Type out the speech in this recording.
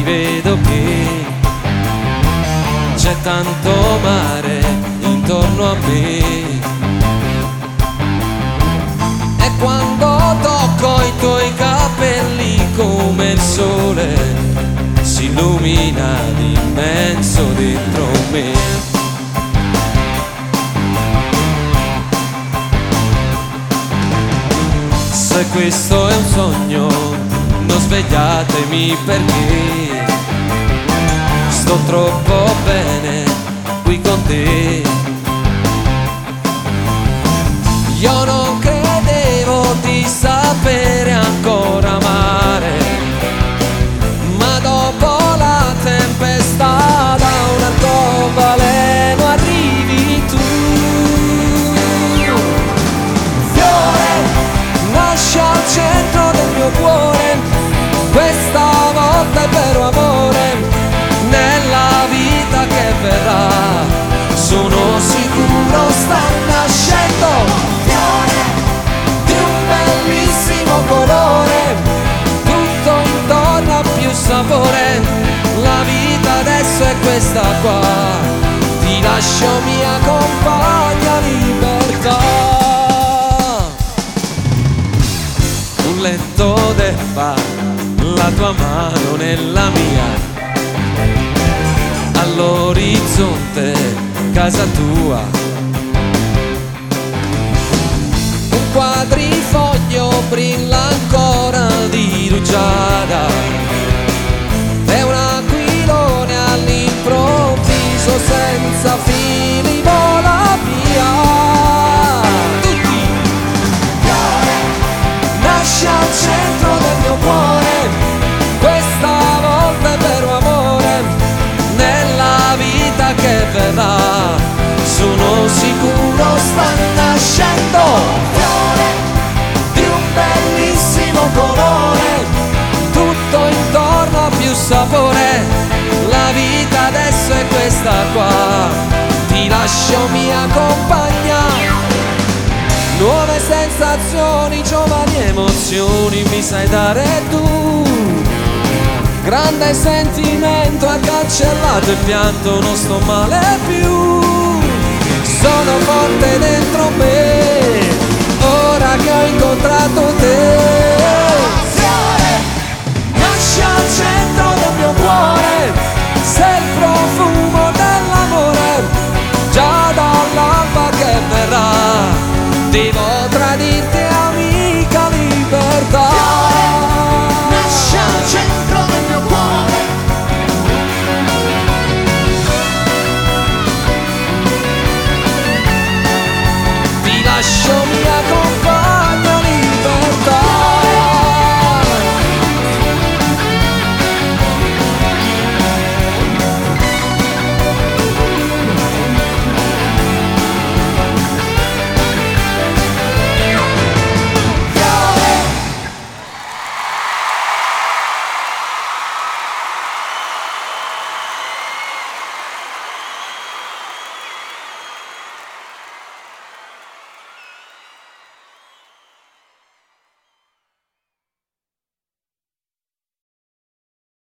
vedo che c'è tanto mare intorno a me, e quando tocco i tuoi capelli come il sole si illumina l'immenso dentro me. Se questo è un sogno, non svegliatemi perché sto troppo bene qui con te. Io non credevo di sapere ancora amare, ma dopo la tempesta da un arcobaleno arrivi tu. Fiore nasce al centro del mio cuore, questa volta è vero amore, nella vita che verrà sono sicuro sta nascendo. Fiore di un bellissimo colore, tutto intorno ha più sapore, la vita adesso è questa qua, ti lascio mia compagna libertà. Un letto d'erba, la tua mano nella mia, all'orizzonte casa tua, un quadrifoglio brilla ancora di rugiada e un aquilone all'improvviso senza fili vola via. Tutti! Fiore nasce al centro del mio cuore, questa volta è vero amore, nella vita che verrà sono sicuro sta nascendo. Fiore di un bellissimo colore, tutto intorno ha più sapore, la vita adesso è questa qua, ti lascio mia compagna. Nuove sensazioni, giovani emozioni mi sai dare tu, grande sentimento ha cancellato il pianto, non sto male più, sono forte dentro me, ora che ho incontrato te.